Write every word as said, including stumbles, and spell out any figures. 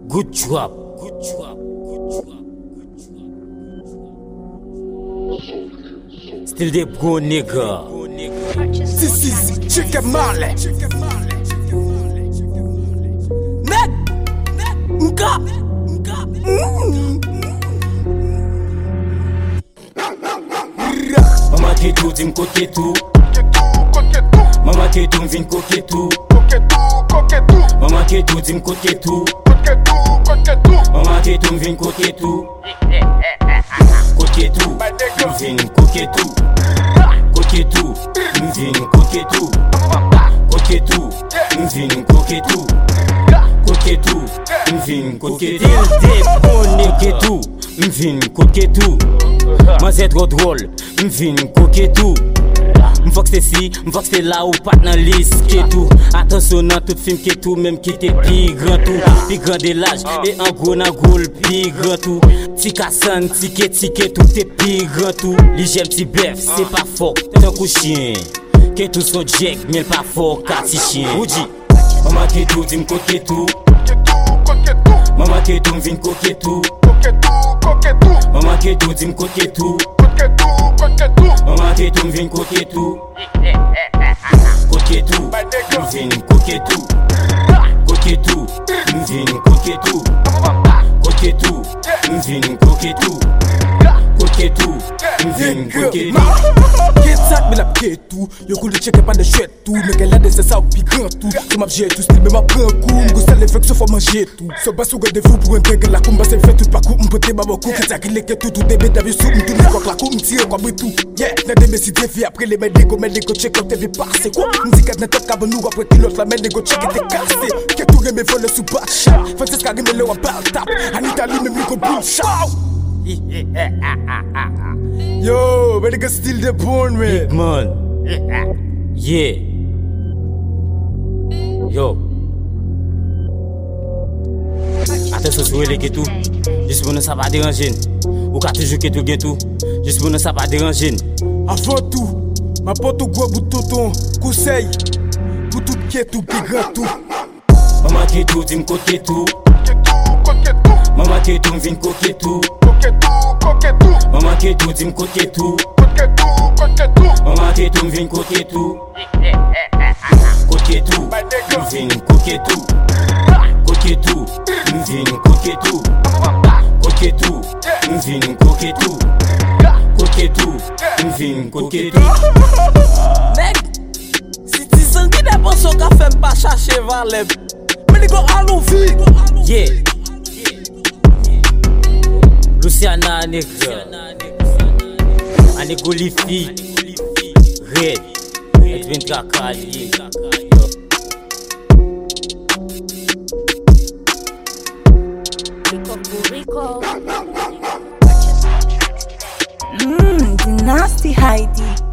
Good job. Good job. Good job. Still the bro nigga. This is Chicken Marley. Net. Nka. Mama Ketou dim coquetou. Mama Ketou vin coquetou. Mama Ketou dim coquetou. Mama Ketou vin coquetou. Coquetou, vin coquetou. Coquetou, vin coquetou. Coquetou, vin coquetou. Coquetou, vin coquetou. Coquetou, vin coquetou. Mas é trop drôle, vin coquetou. M'voit que c'est si, m'voit que c'est là ou pas dans liste Ketou. Attention dans tout film Ketou, même qui était plus grand tout. Plus grand de l'âge, et en gros dans gros le plus grand tout. Ti Kassan, ti Keti, Ketou, t'es plus grand tout. Li j'aime ti bef, c'est pas fort, t'es un coup chien. Ketou son jack, mais pas fort, car ti chien. Oudi, Mama Ketou, dim coquetou. Mama Ketou, m'vin coquetou. Mama Ketou, dim coquetou. Mama Ketou, m'vin coquetou. Coquetou, m'vin coquetou. Coquetou, m'vin coquetou. Coquetou, m'vin coquetou. Coquetou, m'vin coquetou. Ketak me la Ketou. Yo cool de checker pas de chouette tout. Mais qu'elle a des ça ou pis grand tout. Je m'abjette tout style mais m'a prend coup. M'go sale fait que ce faut manger tout. So bas ou gade fou pour intégrer la combat c'est fait tout pas coup. M'pote ma beaucoup. Ketak il est Ketou tout début d'avis sous. M'tourne quoi la coup m'tire quoi tout. Yeah, n'a des messi défi après les mêmes dégo. Mais les go check quand t'es vu passer quoi. M'dit qu'à n'être qu'à nous après qu'il l'autre la mêle les go check était cassé. Ketou remé vol sous batcha. Fait c'est ce qu'a remé le en bal tap. En Italie même lui go boule shout. Yo, but nigga still the porn man. Big man. Yeah. Yo. Attention sur les Ketou. Juste pour ne ça pas déranger. Ou qu'a toujours Ketou Ketou. Juste pour ne ça pas déranger. Avant tout, ma pote au gros bout de tonton. Conseil. Pour tout Ketou, plus grand tout. Mama Ketou, dim coquetou. Mama Ketou, m'vin coquetou. Mama Ketou, dim coquetou. Mama Ketou, m'vin coquetou. Coquetou, m'vin coquetou. Coquetou, m'vin coquetou. Coquetou, m'vin coquetou. Coquetou, m'vin coquetou. Nèg, si ti sangi de bon so ka fait pas chercher valeb. Mais go allons vite. Yeah. Luciana nigga. Anigo Lifi. Red. Edwin Kakali. Rico, Rico. Mmm, the nasty Heidi.